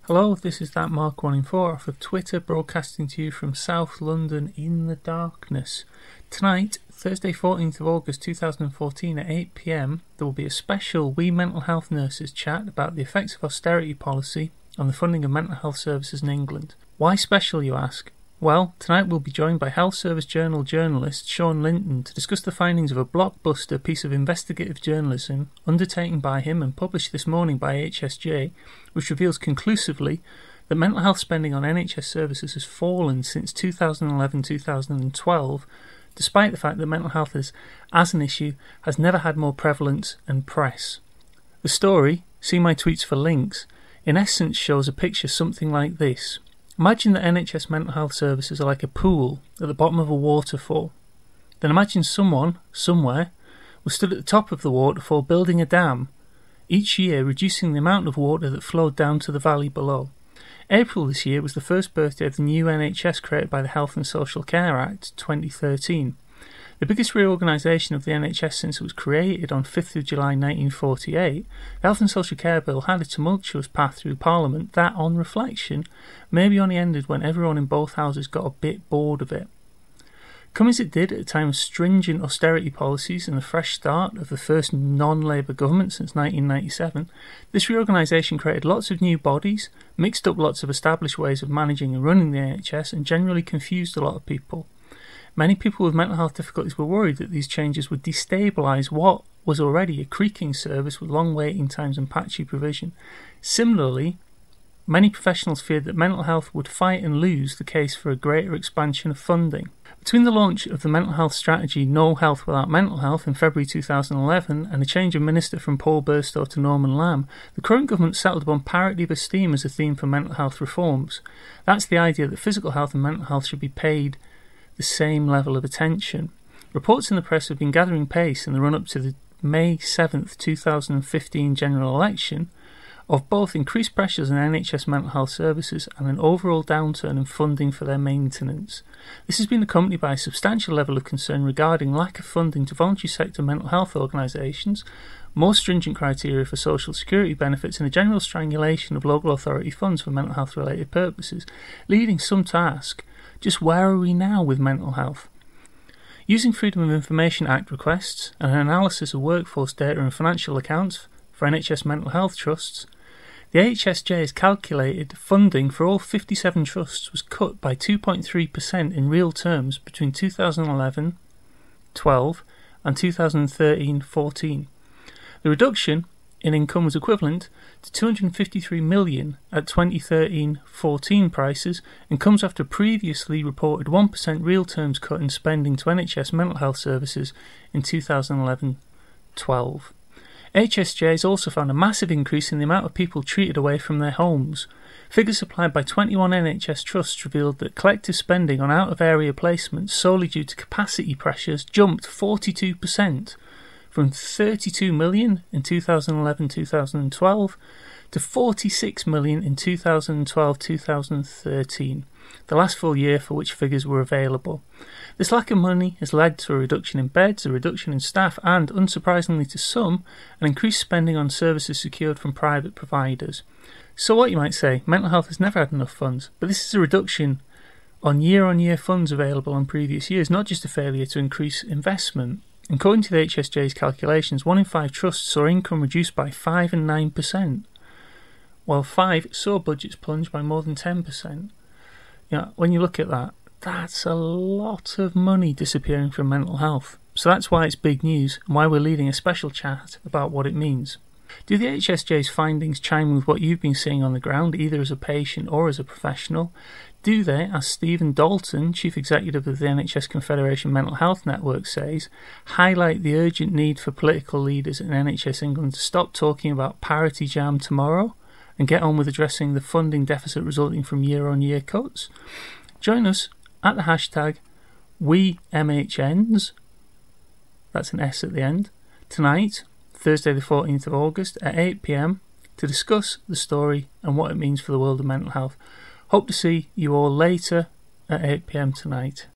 Hello, this is that Mark 114 off of Twitter, broadcasting to you from South London in the darkness. Tonight, Thursday 14th of August 2014 at 8 p.m, there will be a special We Mental Health Nurses chat about the effects of austerity policy on the funding of mental health services in England. Why special, you ask? Well, tonight we'll be joined by Health Service Journal journalist Sean Linton to discuss the findings of a blockbuster piece of investigative journalism undertaken by him and published this morning by HSJ, which reveals conclusively that mental health spending on NHS services has fallen since 2011-2012, despite the fact that mental health as an issue has never had more prevalence and press. The story, see my tweets for links, in essence shows a picture something like this. Imagine that NHS mental health services are like a pool at the bottom of a waterfall. Then imagine someone, somewhere, was stood at the top of the waterfall building a dam, each year reducing the amount of water that flowed down to the valley below. April this year was the first birthday of the new NHS created by the Health and Social Care Act 2013. The biggest reorganisation of the NHS since it was created on 5th of July 1948, the Health and Social Care Bill had a tumultuous path through Parliament that, on reflection, maybe only ended when everyone in both houses got a bit bored of it. Come as it did at a time of stringent austerity policies and the fresh start of the first non-Labour government since 1997, this reorganisation created lots of new bodies, mixed up lots of established ways of managing and running the NHS, and generally confused a lot of people. Many people with mental health difficulties were worried that these changes would destabilise what was already a creaking service with long waiting times and patchy provision. Similarly, many professionals feared that mental health would fight and lose the case for a greater expansion of funding. Between the launch of the mental health strategy No Health Without Mental Health in February 2011 and a change of minister from Paul Burstow to Norman Lamb, the current government settled upon parity of esteem as a theme for mental health reforms. That's the idea that physical health and mental health should be paid the same level of attention. Reports in the press have been gathering pace in the run-up to the May 7th, 2015 general election of both increased pressures on NHS mental health services and an overall downturn in funding for their maintenance. This has been accompanied by a substantial level of concern regarding lack of funding to voluntary sector mental health organisations, more stringent criteria for social security benefits, and a general strangulation of local authority funds for mental health related purposes, leading some to ask, just where are we now with mental health? Using Freedom of Information Act requests and an analysis of workforce data and financial accounts for NHS mental health trusts, the HSJ has calculated funding for all 57 trusts was cut by 2.3% in real terms between 2011-12 and 2013-14. The reduction in income was equivalent to 253 million at 2013-14 prices and comes after previously reported 1% real terms cut in spending to NHS mental health services in 2011-12. HSJ has also found a massive increase in the amount of people treated away from their homes. Figures supplied by 21 NHS trusts revealed that collective spending on out-of-area placements solely due to capacity pressures jumped 42%, from 32 million in 2011-2012 to 46 million in 2012-2013, the last full year for which figures were available. This lack of money has led to a reduction in beds, a reduction in staff and, unsurprisingly to some, an increased spending on services secured from private providers. So what, you might say, mental health has never had enough funds, but this is a reduction on year funds available on previous years, not just a failure to increase investment. According to the HSJ's calculations, 1 in 5 trusts saw income reduced by 5 and 9%, while 5 saw budgets plunge by more than 10%. When you look at that, that's a lot of money disappearing from mental health. So that's why it's big news and why we're leading a special chat about what it means. Do the HSJ's findings chime with what you've been seeing on the ground, either as a patient or as a professional? Do they, as Stephen Dalton, Chief Executive of the NHS Confederation Mental Health Network, says, highlight the urgent need for political leaders in NHS England to stop talking about parity jam tomorrow and get on with addressing the funding deficit resulting from year-on-year cuts? Join us at the hashtag WeMHNs, that's an S at the end, tonight, Thursday the 14th of August at 8 p.m, to discuss the story and what it means for the world of mental health. Hope to see you all later at 8 p.m. tonight.